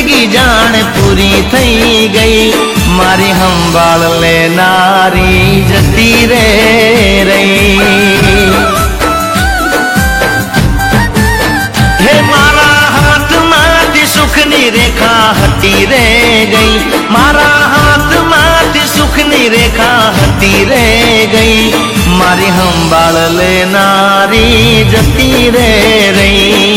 जिंदगी जान पूरी थई गई मारी संभाल लेनारी जती रे रही। हे मारा हाथ माथी सुखनी रेखा हटी रे गई मारा हाथ माथी सुखनी रेखा हटी रे गई मारी संभाल लेनारी जती रे रही।